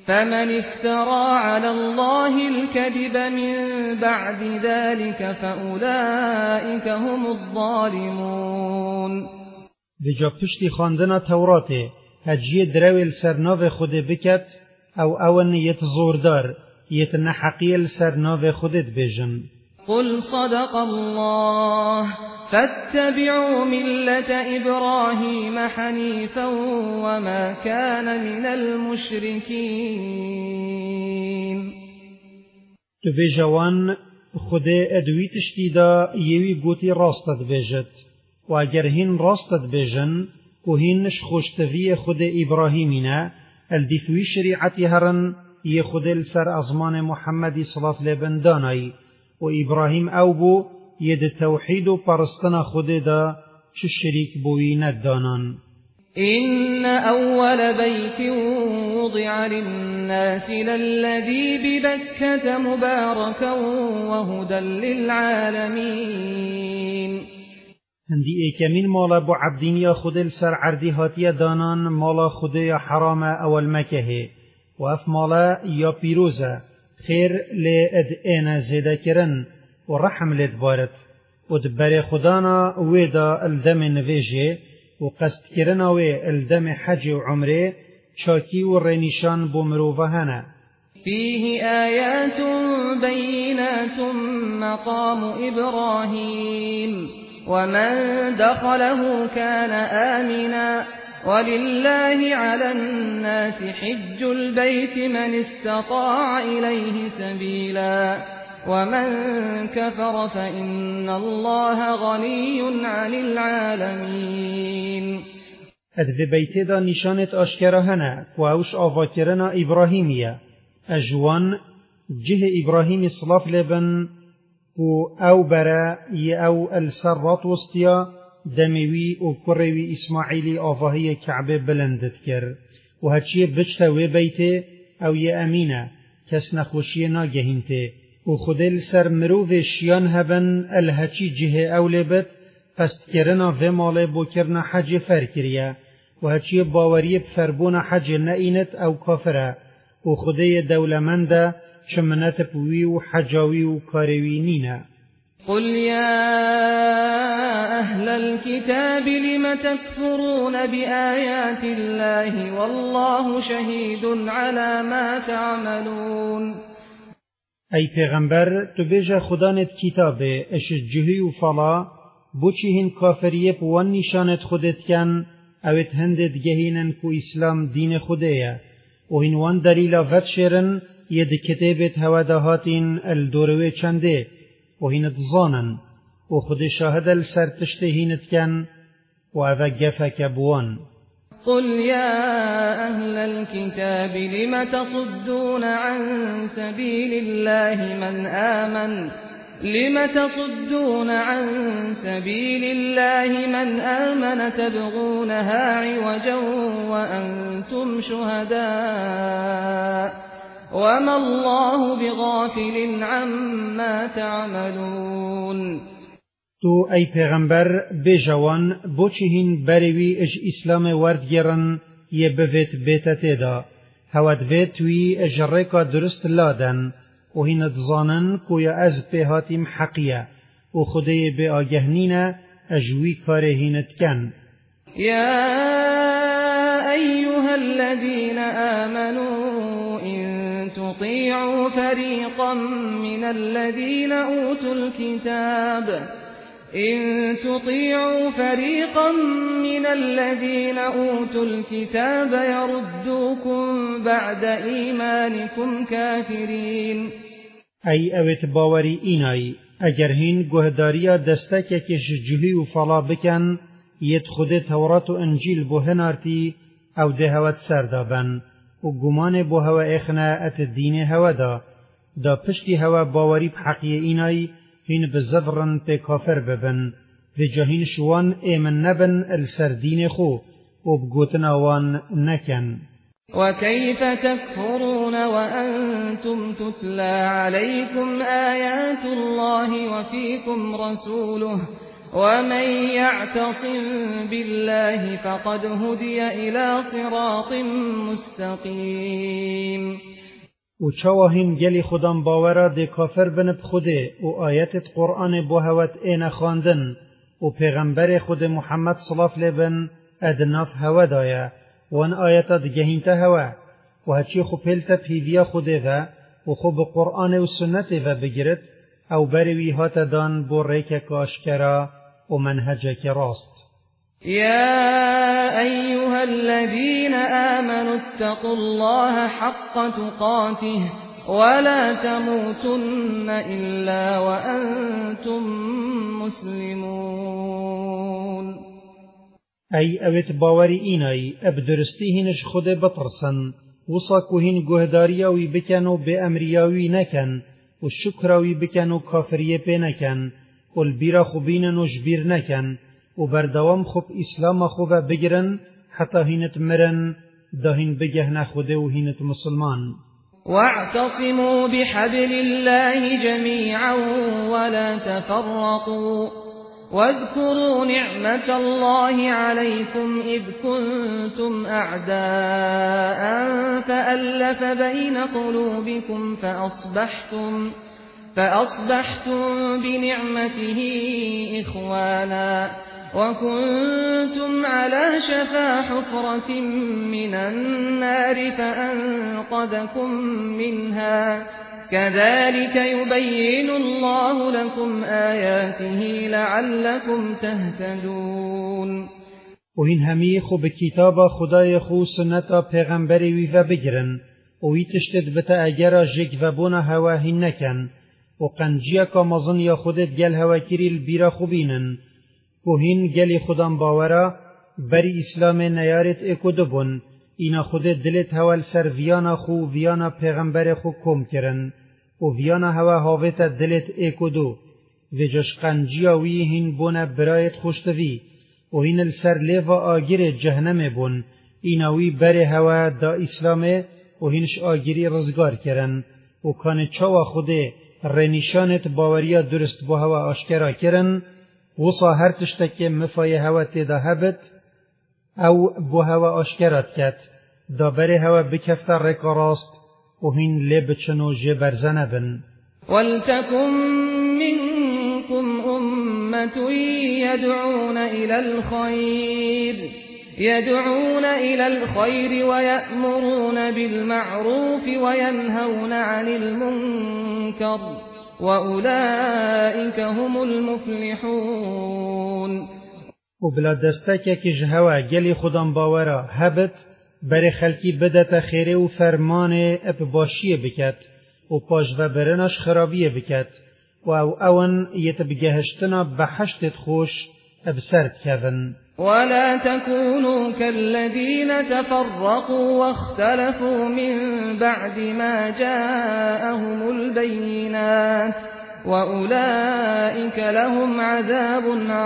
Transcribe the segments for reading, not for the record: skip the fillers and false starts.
فمن افترى على الله الكذب من بعد ذلك فأولئك هم الظالمون. بجا پشتی خواندن تورات هجی درویل سرناو خود بکت او اون یت زوردار یت نحقیل سرناو خودت بجن. قل صدق الله فاتبعوا ملة إبراهيم حنيفا وما كان من المشركين. تو بجوان خود ادوی تشتیدا یوی گوتی راستت بجت و اگر هین راستت بجن و هینش خوشتوی خود إبراهيمنا الدفوی شریعتی هرن ی خود لسر ازمان محمدی صلاة لبن دانای و إبراهيم او بو ید توحید و پرستن خود دا چه شریک بوی ندانان. إن أول بيت وضع للناس للذي ببكة مباركا وهدى للعالمين. هندی ایکمین مالا بو عبدینیا خود لسر عردی هاتی دانان مالا خود یا حرام اول مکه و اف مالا یا پیروزه خیر لی اد اینا زیده کرن و رحم لید بارد و دبر خدانا ویدا الدم نویجه و قصد کرنا وی الدم حج و عمره چاکی و رینشان بمروفه هنه. فيه آيات بينات مقام إبراهيم ومن دخله كان آمنا ولله على الناس حج البيت من استطاع إليه سبيلا ومن كفر فإن الله غني عن العالمين. ادو بیت دا نشانت آشکره هنه و اوش آواکرنا إبراهيمية اجوان جه إبراهيم صلاف لبن و او برا ی او السرات وسطیا دموی و کروی اسماعیلی آواهی کعبه بلندت کر و هچی بجتا و بیت او ی امینه کس نخوشی ناگهینته و خودل سر مروف شیان هبن الهچی جه او لبت پست کرنا و ماله بو کرنا حج فرکریه و هچی باوری بفربون حج نئینت او کافره و خودی دولمنده چمنت پوی و حجاوی و کاروی نینه. قل يا أهل الكتاب لم تكفرون بآيات الله والله شهيد على ما تعملون. ای پیغمبر تو بیجا خدانت کتابه اش جهی و فلا بوچی هن کافریه پوان نشانت خودت کن اوت هندت گهینن کو اسلام دین خوده و هن وان دلیل افت شرن ید کتابت هوادهاتین الدوروه چنده و هینت زانن و خود شاهد السر تشتهینت کن و اوه گفک بوان. قل يا أهل الكتاب لم تصدون عن سبيل الله من آمن تبغونها عوجا وأنتم شهداء وما الله بغافل عما تعملون. تو ای پیغمبر بجوان بوچی هین بروی اج اسلام ورد گرن یه بویت بیتت دا هود ویت وی اج ریکا درست لادن و هین دزانن کویا از پیهاتیم حقیه و خودی بی آگهنین اجوی کار هینت کن. یا ایها الذین آمنوا تطيعوا فريقا من الذين أوتوا الكتاب يردوكم بعد إيمانكم كافرين. ای اوت باوری اینای اگر هین گهداریا دستکه کش جهی و فلا بکن ید خود تورات و انجیل بو هنارتی او ده هوت سردابن و گمان بو هوا اخنا ات دین هوا دا پشتی هوا باوری بحقی اینای هین بزبرن پی کافر ببن و جهین شوان ایمن نبن السر دین خو و بگوتن آوان نکن. وكيف تكفرون وأنتم تتلى عليكم آيات الله وفيكم رسوله ومن يعتصم بالله فقد هدي إلى صراط مستقيم. و چاواهین گلی خودم باورا ده کافر بنب خوده و آیت قرآن بوهوت این خواندن و پیغمبر خود محمد صلاف لبن ادناف هوا دایا و ان آیت دگهینت هوا و هچی خو پیلتا پیویا خوده و خو قرآن و سنت و بگرد او بروی هات دان بو ریک کاشکرا و منهجک راست. يا أيها الذين آمنوا اتقوا الله حق تقاته ولا تموتن إلا وأنتم مسلمون. أي أوت باوري إيناي أبدرستيهنش خود بطرسن وصاكوهن جهدارياوي بكنو بأمرياوي نكن والشكراوي بكنو كافرية بنكن والبيرا خبين نجبير نكن وبردوام خوب اسلام خوب بگرن حتى هینت مرن داهین بگهن خوده و هینت مسلمان. واعتصموا بحبل الله جميعا ولا تفرقوا واذكروا نعمة الله عليكم إذ كنتم أعداء فألف بين قلوبكم فأصبحتم بنعمته إخوانا وكنتم على شفا حفرة من النار فأنقذكم منها كذلك يبين الله لكم آياته لعلكم تهتدون. وهن همي خو بكتاب خدای خو سنتا پیغمبری وی و بگرن و وی تشتد بتا اگرا جگ و بونا هواهین نکن و قنجیا کا مزن یا خودت گل هوا کری البیرا خوبینن کوهین گلی خودم باورا بری اسلام نیارت اکو دبون اینا خودت دلت هوال سر ویانا خو ویانا پیغمبر خو کم کرن و ویانا هوا هاویت دلت اکو دو و جش قنجیا وی هین بونا برایت خوشتوی و هین السر لیوا آگیر جهنم بون اینا وی بری هوا دا اسلام و هینش آگیری رزگار کرن و کان چاوا خوده رنیشانت باوریا درست با هوا آشکرا کرن وصا هر تشتک مفای هوا تیدا هبت او با هوا آشکرات کت دا بری هوا بکفت رکا راست و هین لبچنو جبرزنه بن. ولتكن منكم أمة يدعون إلى الخير ويأمرون بالمعروف وينهون عن المنكر وأولئك هم المفلحون. وبلا دستك كجهوا جلي خدام باورا هبت بر خلقی بدت خیره و فرمان ابباشیه بکت و پاش و برناش خرابیه بکت و اون یتبگهشتنا بحشتت خوش ابسرد کون. ولا تكونوا كالذين تفرقوا واختلفوا من بعد ما جاءهم البينات وأولئك لهم عذاب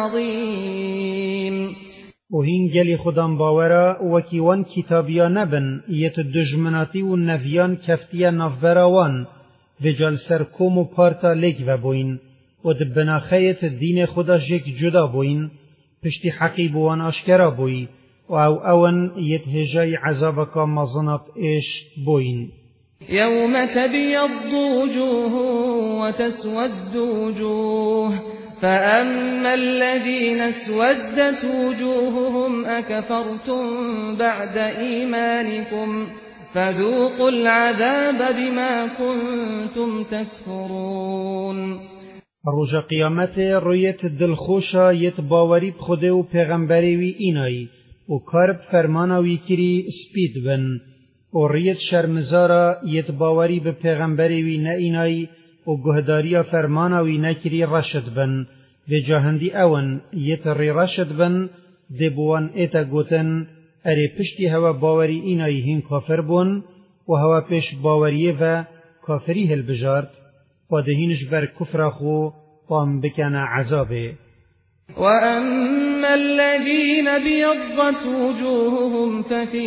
عظيم. وهين جلي خدام باورا وكيوان كتابيا نبن يت دجمناتي والنفيان كفتيا نفبراوان وجال سركوم و پارتا لك وبوين ودبنا خيت الدين خدا جيك جدا بوين پشتی حقی بوان آشکرا بوی و اون یتهجای عذابک مزنات ایش بوین. یوم تبیض وجوه وتسود وجوه فأما الذين اسودت وجوههم أكفرتم بعد إيمانكم فذوقوا العذاب بما كنتم تكفرون. روز قیامت رویت دلخوشا یت باوری بخوده و پیغمبری وی اینای و کارب فرمانا وی کری سپید بن و رویت شرمزارا یت باوری به پیغمبری وی نه اینای و گهداریا فرمانا وی نکری رشد بن و جاهندی اون یت ری رشد بن دبوان ایتا گوتن اری پشتی هوا باوری اینای هین کافر بون و هوا پیش باوریه و کافری هل بجارد و دهینش بر کفر خو قام بکن عذابه. وأما الذين بيضت وجوههم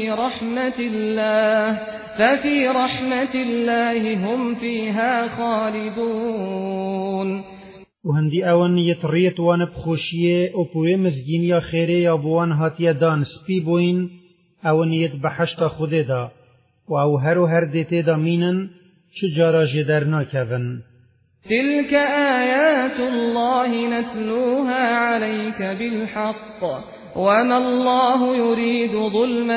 ففي رحمة الله هم فيها خالدون. وهندي اون يتريت وان بخوشيه او پوی مزگین یا خیره یا بوان هاتیه دان سپی بوین اون یت بحشت خوده دا و او هر دیته دا مینن چجارا جدر ناکون. تلك آيات الله نتلوها عليك بالحق وما الله يريد ظلما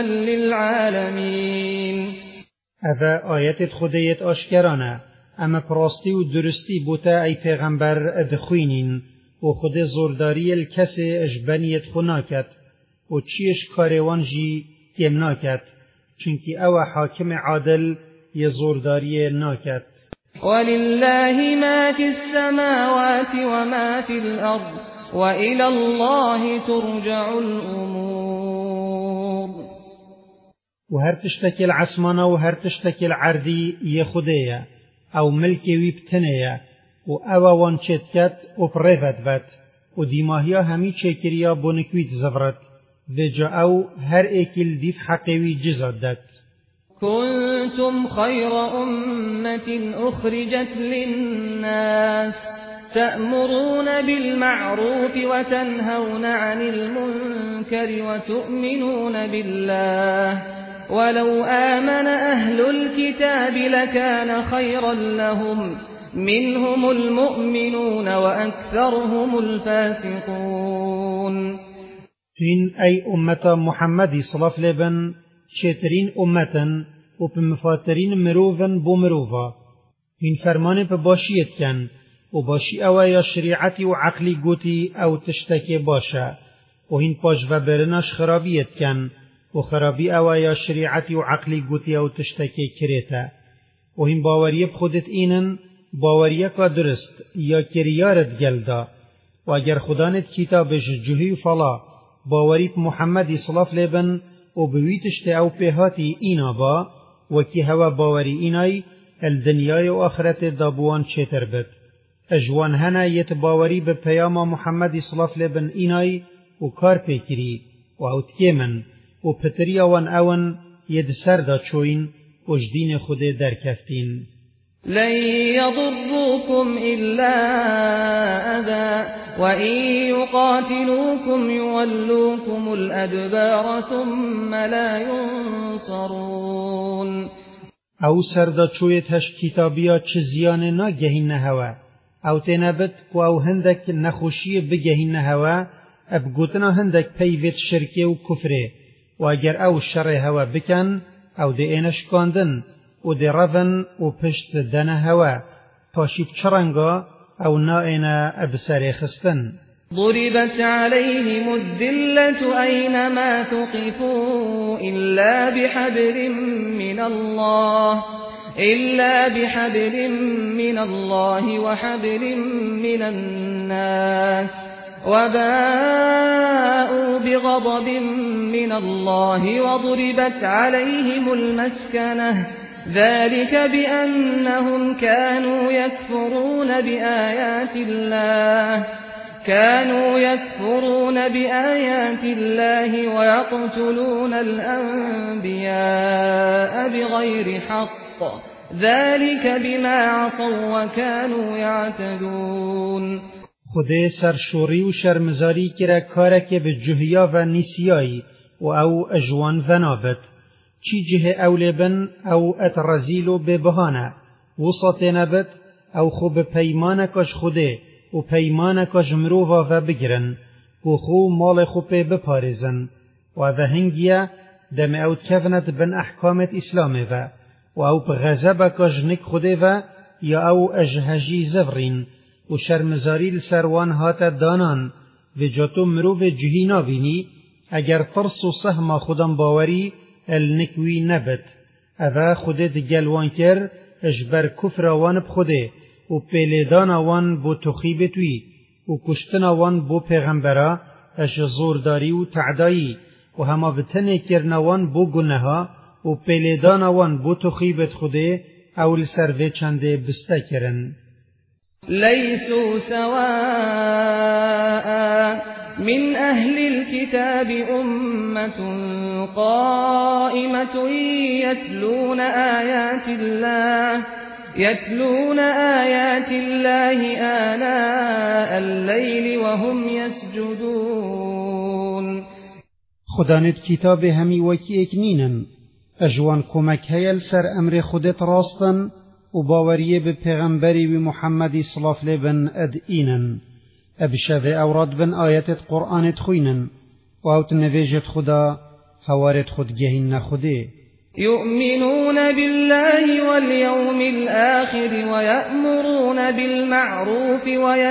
للعالمين. اوه آیت خودیت آشکرانه، اما پراستی و درستی بوتا ای پیغمبر ادخوینین و خود زورداری الکسی اجبنیت خوناکت و چیش کاروان جی کم ناکت، چونکی او حاکم عادل ی زورداری ناکت. ولله ما في السماوات وما في الأرض وإلى الله ترجع الأمور. و هر تشتکی العسمانه و هر تشتکی العردی ی خودیه او ملکی وی بتنیه و او وان چتکت و پریفت بد و دیماهیا همی چکریا بونکویت زفرت و جا او هر ایکل دیف حقیوی جزادت. كنتم خير أمة أخرجت للناس تأمرون بالمعروف وتنهون عن المنكر وتؤمنون بالله ولو آمن أهل الكتاب لكان خيرا لهم منهم المؤمنون وأكثرهم الفاسقون. این ای امت محمدی صلاف لبن چترین امتن و بمفاترین مروفن بو مروفا. این فرمان بباشیت کن و باشی او یا شریعتی و عقلی گوتی او تشتکی باشه و این پاش و برناش خرابیت کن و خرابی او یا شریعتی و عقلی گوتی او تشتکی کریتا و این باوریه بخودت اینن باوریه که درست یا کریارت گلدا و اگر خدانت کتابش جهی و فلا باوری محمدی صلاف لبن و بویتشت او پیهاتی اینا با و کی هوا باوری اینای الدنیای و آخرت دابوان چیتر بد. اجوان هنه یت باوری به پیام محمدی صلاف لبن اینای و کار پیکری و اوتکیمن و پتری اون ید سردا چوین و جدین خود درکفتین. لن يضروكم إلا أذى وإن يقاتلوكم يولوكم الأدبار ثم لا ينصرون. او سردا چویت هش کتابیا چه زیان ناگهین نهوا او تنبت کو او هندک نخوشی بگهین نهوا ابگوتنا هندک پیوت شرکه و کفره و اگر او شر هوا بکن او ده اینش کاندن و ده رفن و پشت دن هوا پاشیب چرنگا او نائنا ابسر خستن. ضربت عليهم الذلة أينما ثقفوا إلا بحبل من الله وحبل من الناس وباءوا بغضب من الله وضربت عليهم المسكنة ذلك بأنهم كانوا يكفرون بآيات الله ويقتلون الأنبياء بغير حق ذلك بما عصوا وكانوا يعتدون. خود سرشوری و شرمزاری کرا کارک به جهیا و نسیایی و او اجوان و نابد چی جه اولبن او اترزیلو به بهانه وسط نبد او خو پیمانکش خوده و پیمانکش مروفا و بگرن و خو مال خو پی بپارزن و هنگیه دم او کفنت بن احکامت اسلامه و او بغزبکش نک خوده و یا او اجهجی زفرین و شرمزاری لسروان هات دانان و جاتو مروف جهینا بینی اگر ترس و سهم خودم باوری النکوی نبت اوه خودت گلوان کر اجبر کفر وان بخوده و پیلیدان وان بو تخیبتوی و کشتن وان بو پیغمبرا اش زورداری و تعدایی و هما بتنه کرنوان بو گنها و پیلیدان وان بو تخیبت خوده اول سروه چنده بسته کرن. ليسوا سواء من أهل الكتاب أمة قائمة يتلون آيات الله آناء الليل وهم يسجدون. خدانت کتاب همی وکی اکنینن اجوان کمک هیل سر امر خودت راستن و باوریه به پیغمبری و محمدی صلاف لبن اد اینن ابشوه اوراد بن آیت قرآنت خوینن و اوت نویجت خدا هوارت خود گهین نخوده يؤمنون بالله واليوم الآخر ويأمرون بالمعروف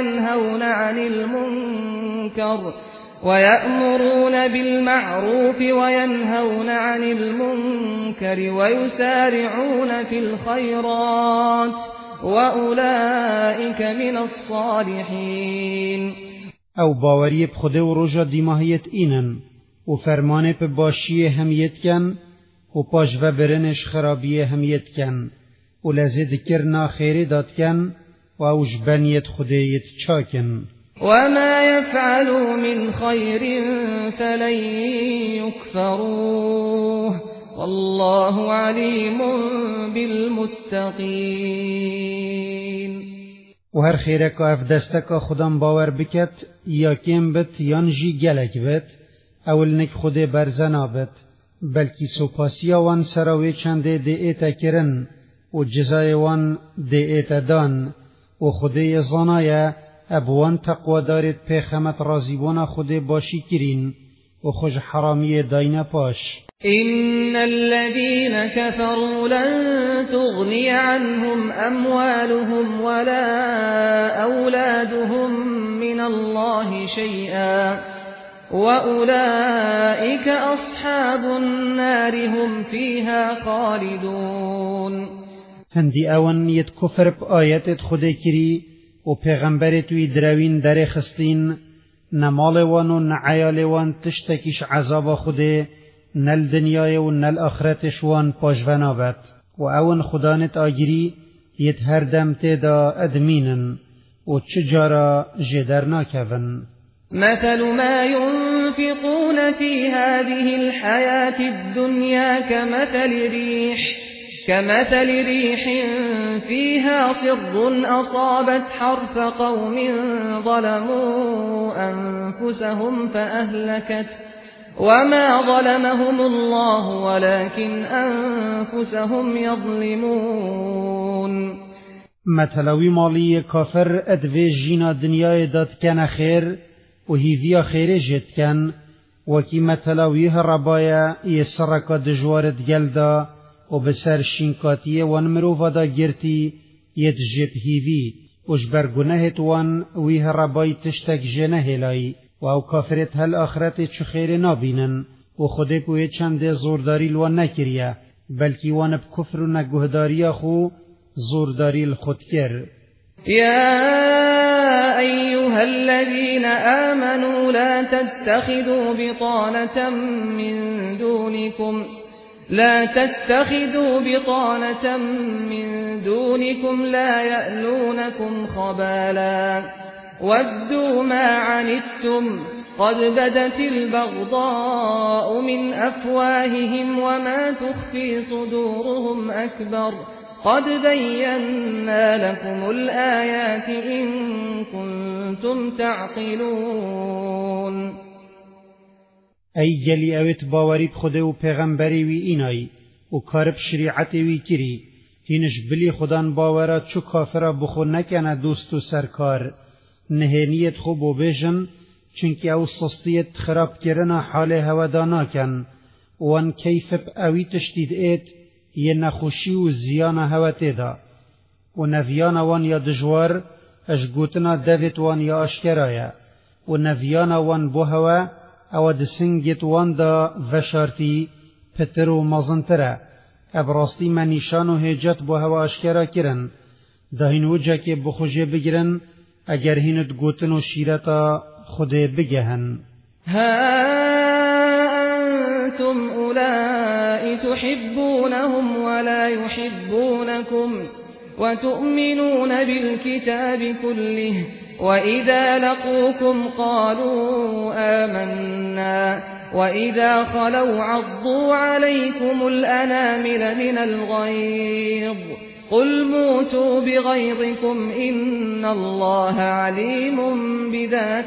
وينهون عن المنكر ويسارعون في الخيرات وأولئك من الصالحين. او باوری بخوده و رجا دیماهیت اینن و فرمانه په باشی همیت کن و پاش و برنش خرابی همیت کن و لذید کرنا خیری داد کن و اوش بنیت خودیت چاکن. وما يفعلوا من خير فلن يكفروه والله عليم بالمتقين. و هر خیره که اف دسته خودم باور بکت یا کم بت یانجی گلک بت اول نک خود برزنا بت بلکی سوپاسیا وان سراوی چنده دیتا کرن و جزای وان دیتا دان و خودی زانای ابوان تقوی دارد پیخمت رازیبون خود باشی کرین و خوش حرامی داینه پاش. إن الذين كفروا لن تغني عنهم أموالهم ولا أولادهم من الله شيئا وأولئك أصحاب النار هم فيها خالدون. هندی اون یت کفر بآیت خود کری و پیغمبر توی دروین در خستین نمال وان و نعیال وان تشتکیش عذاب خوده نل دنیای و نل آخرتش وان پاجونا بد و اون خدانت آگیری یت هر دم تیدا ادمینن و چجارا جدر ناکون. مثل ما ينفقون في هذه الحياة الدنيا كمثل ريح فيها صر أصابت حرث قوم ظلموا أنفسهم فأهلكت وما ظلمهم الله ولكن أنفسهم يظلمون. مثلوی مالی کافر ادوی جینا دنیای داد کن خیر و هیویا خیر جد کن وکی مثلوی ربایا یسرکا دجوارد گلدا و بسر شینکاتی وان مروفا دا گرتی ید جب هیوی وش برگنهت وان ویه ربای تشتک جنه لای و او کافرت هل آخرت چو خیر نابینن و خود پوی چند زورداری لوان نکریه بلکی وان بکفر و نگهداری خو زورداری الخود کر. يا أيها الذين آمنوا لا تتخذوا بطانة من دونكم لا يألونكم خبالا ودوا ما عنتم قد بدت البغضاء من أفواههم وما تخفي صدورهم أكبر قد بينا لكم الآيات إن كنتم تعقلون. ای گلی اویت باوری بخوده و پیغمبری وی اینای و کارب شریعتی وی کری هینش بلی خودان باورات چو کافره بخو نکنه دوست و سرکار نهینیت خوب و بیجن چونکه او سستیت خراب کرنا حال هوا دانا کن وان کیف اوی تشدید ایت یه نخوشی و زیان هوا تیدا و نویان وان یا دجوار اش گوتنا دویت وان یا اشکرایا و نویان وان بو هوا او دسنگت وان دا وشارتی پتر و مازنتره ابراستی منیشان و هجت بو هوا اشکرا کرن دا هین وجه که بخوشه بگیرن اگر هینت گوتن و شیرتا خود بگهن. ها أنتم أولئك تحبونهم ولا يحبونكم وتؤمنون بالكتاب كله وإذا لقوكم قالوا آمنا وإذا خلوا عضوا عليكم الأنامل من الغيظ قل موتوا بغيظكم إن الله عليم بذات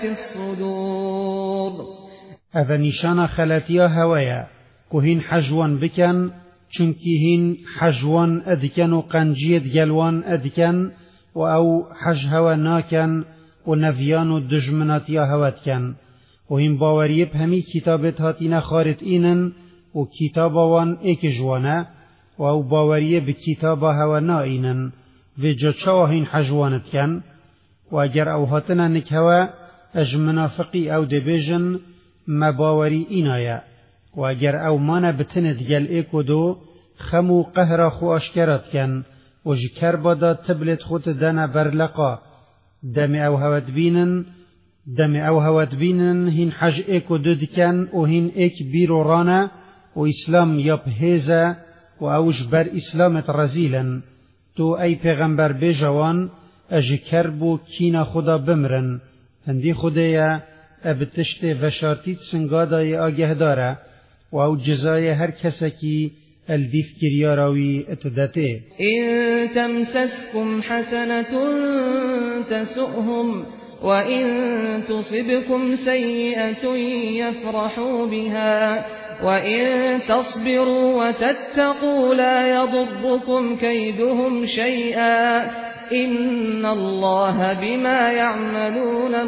الصدور. اذا نشان خلاتیا هوایا که هین حجوان بکن چونکی هین حجوان ادکن و قنجیت گلوان ادکن و او حج هوا ناکن و نویان و دجمناتیا هوت کن و هین باوریب همی کتابت هاتین خارت اینن و کتابوان ایک جوانه و او باوریب کتابا هوا نا اینن و جا چوا هین حجوانت کن و اگر او هاتنا نکهوا اج منافقی او دبیجن مباوری اینایا و اگر او مانا بتند گل ایکو دو خمو قهر خو اشکرات کن و جکر بادا تبلت خود دانا برلقا دم او هوت بینن هین حج ایکو دو دکن و هین ایک بیرو رانا و اسلام یاب هیزا و اوش بر اسلامت رزیلن تو ای پیغمبر بیجوان اجکر بو کینا خدا بمرن هندی خدایا ابتشت و شارتیت سنگادای آگه داره و او جزای هر کسکی الدیف کریاراوی اتداته. إن تمسسكم حسنة تسؤهم وإن تصبكم سيئة يفرحوا بها وإن تصبروا وتتقوا لا يضركم كيدهم شيئا إن الله بما يعملون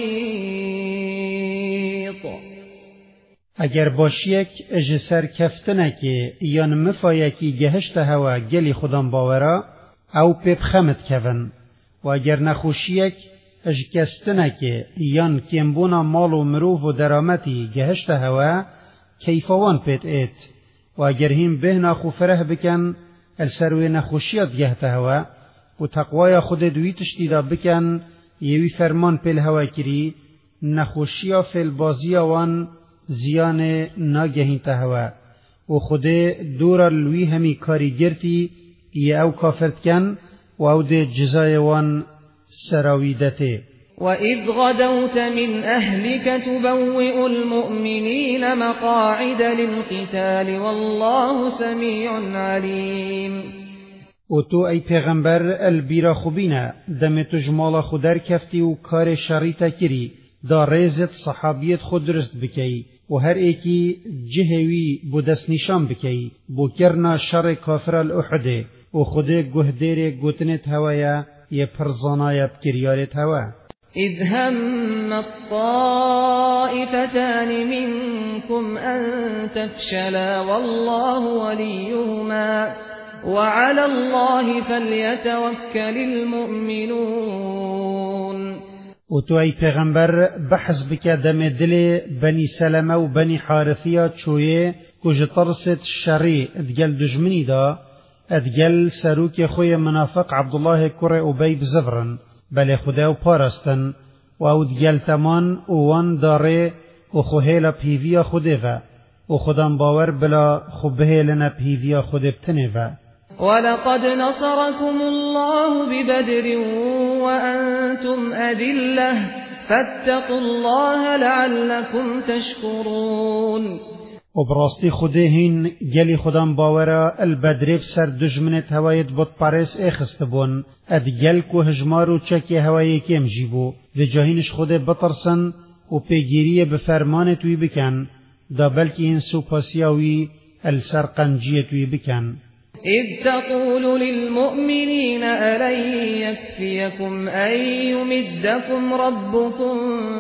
محيط. اگر باشیک اج سر کفتنکی یان مفایکی گهشت هوا گلی خودم باورا او پیب خمت کون و اگر نخوشیک اج کستنکی یان کمبونا مال و مروف و درامتی گهشت هوا کیفوان پیت ایت و اگر هم به نخو فره بکن السروی نخوشیت گهت هوا و تقوای خود دوی تشتیدا بکن یوی فرمان پیل هوا کری نخوشیا فیل بازی وان زیان ناگهین تهوا و خود دور لوی همی کاری گرتی یه او کافرت کن و او ده جزای وان سراویدته. وَإِذْ غَدَوْتَ مِنْ أَهْلِكَ تُبَوِّئُ الْمُؤْمِنِينَ مَقَاعِدَ لِلْقِتَالِ وَاللَّهُ سَمِيعٌ عَلِيمٌ. و تو ای پیغمبر البیرا خوبینا دم تجمال خودر کفتی و کار شریطه کری دا ریزت صحابیت خود درست بکی و هر ایکی جهوی بودست نشان بکی بو کرنا شر کافر الاحده و خود گهدیر گوتنت هوایا یه پرزانای بکریارت هوا. إذ هم الطائفتان منكم أن تفشلا والله وليهما وعلى الله فليتوكل المؤمنون. و تو ای پیغمبر بحث بکه دم دل بنی سلمه و بنی حارثیه چویه کج ترست شری ادگل دجمنی دا ادگل سروک خوی منافق عبدالله کره ابی بزفرن بله خدا و پارستن و او ادگل تمان و وان داره و خوهیل پیویا خوده و خودم باور بلا خوبه لنا پیویا خوده بتنه ولقد نصركم الله ببدر وأنتم أذلة فاتقوا الله لعلكم تشكرون. و براستی خودهین گلی خودم باورا البدریف سر دجمنت هوایت بود پارس اخست بون اد گل کو هجمارو چکی هوایی کم جیبو و جاهینش خود بطرسن و پیگیری بفرمان توی بکن دا بلکی این سوپاسیاوی السر قنجیه توی بکن. إذ تقول للمؤمنين ألن يكفيكم أن يمدكم ربكم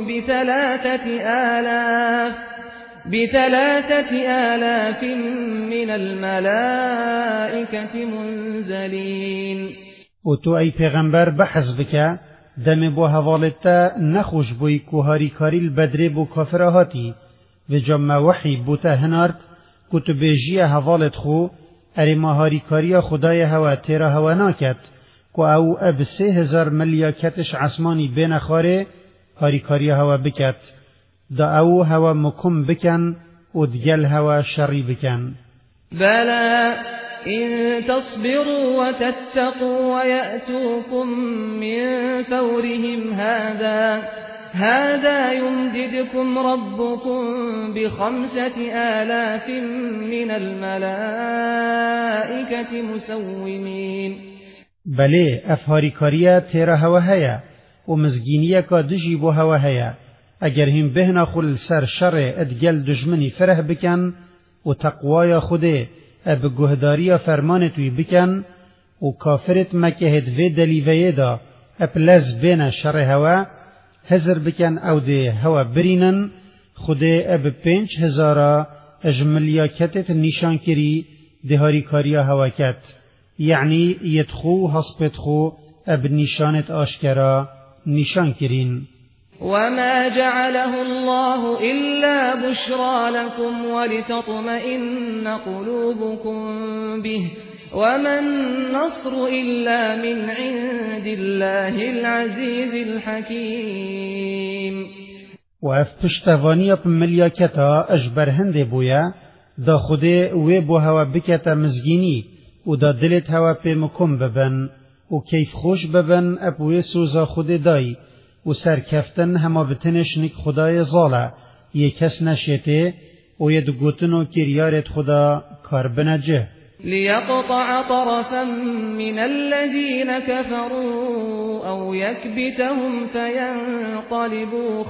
بثلاثة آلاف من الملائكة منزلين. و تو ای پیغمبر بحث بکه دم بو حوالتا نخوش بوی کوهاری کاری البدره بو کافرهاتی و جمع وحی بوتا هنارد کتبیجی حوالت خو اری ماهاری کاری خدای هوا تیرا هوا ناکد که او اب 3000 ملیاکتش عصمانی بین خاره هاری کاری هوا بکد دا او هوا مکم بکن و دگل هوا شری بکن. بلا إن تصبروا وتتقوا ويأتوكم من فورهم هذا يمددكم ربكم ب5000 من الملائكة مسومين. بله افهاری کاریا تیرا هوا هیا و مزگینیا کا دجی بو هوا هیا اگر هم بهنا خل سر شر ادگل دجمنی فره بکن و تقوای خوده اب گهداری فرمانتوی بکن و کافرت مکهد و دلیوه دا اب لز بین شر هوا هزر بکن او ده هوا برینن خود اب 5000 اجملیاکتت نشان کری دهاری کاریا هوا کت یعنی یدخو هسپتخو اب نشانت آشکرا نشان کرین. وما جعله الله إلا بشرى لكم ولتطمئن قلوبكم به وما النصر إلا من عند الله العزيز الحكيم. و اف پشتوانی اپ ملیاکتا اجبر هنده بویا دا خوده وی بو هوا بکتا مزگینی و دا دلت هوا پی مکم ببن و کیف خوش ببن اپ وی سوزا خوده دای و سرکفتن هما بتنش نک خدای ظاله یکس نشیته و ید گوتن و کریارت خدا کار بنجه ليقطع طرفا من الذين كفروا أو يكبتهم فينقلبوا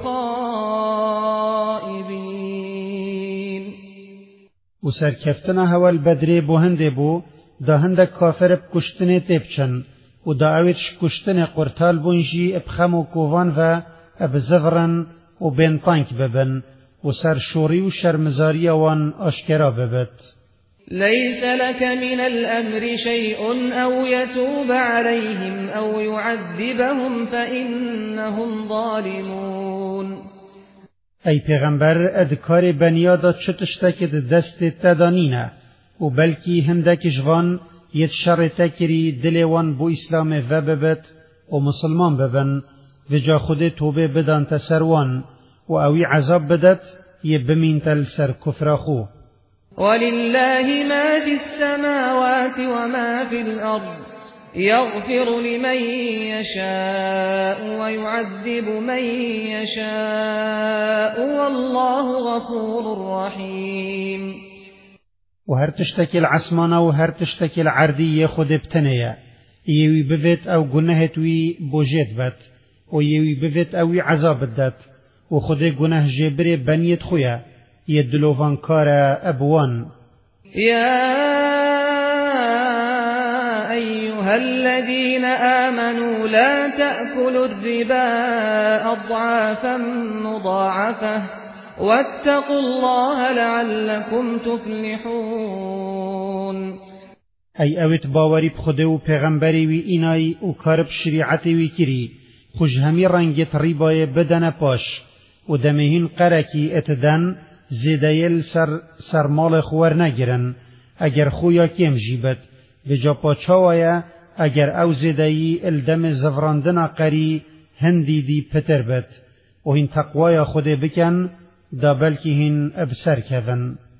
خائبين. و سرکفتن هوا البدری بو هنده بو دا هنده کافر بکشتن تیبچن و دا اویتش کشتن قرطال بونجی ابخم و کووان و ابزفرن و بین تانک ببن و سر شوری و شرمزاری وان آشکرا ببت. ليس لك من الأمر شيء أو يتوب عليهم أو يعذبهم فإنهم ظالمون. ای پیغمبر ادکار بنیادا چتشتکت دست تدانینه و بلکی هندک جوان یت شر تکری دلوان بو اسلام و ببت و مسلمان ببن و جا خود توبه بدان تسروان و اوی عذاب بدت ی بمین تل سر کفر خو. ولله ما في السماوات وما في الأرض يغفر لمن يشاء ويعذب من يشاء والله غفور رحيم. و هر تشتکی العسمانه و هر تشتکی العردی خود بتنیه یوی بوید او گناهت وی بوجید بد و یوی بوید اوی عذاب دد و خود گناه جبر بنیت خویا يدلوفان كارا أبوان. يا أيها الذين آمنوا لا تأكلوا الربا أضعافا مضاعفة واتقوا الله لعلكم تفلحون. أي أوت باوري بخده و پیغمبری وی اینای و کارب شریعتی وی کری خوش همی رنگت ریبای بدن پاش و دمهین قرکی اتدن زیدایل سر مال خوار نگیرن اگر خویا کم جیبت و جا پاچاوایا اگر او زیدایی الدم زفراندن قری هندی دی پتر بد و این تقوای خود بکن دا بلکی هین ابسر کون.